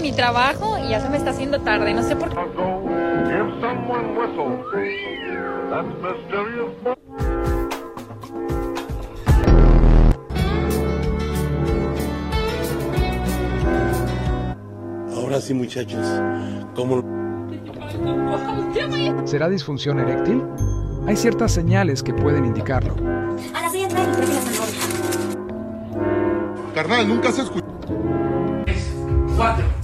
mi trabajo y ya se me está haciendo tarde, no sé por qué. Ahora sí, muchachos, ¿cómo? ¿Será disfunción eréctil? Hay ciertas señales que pueden indicarlo. A la siguiente, creo que la zanahoria. Carnal, nunca se escuchó. 4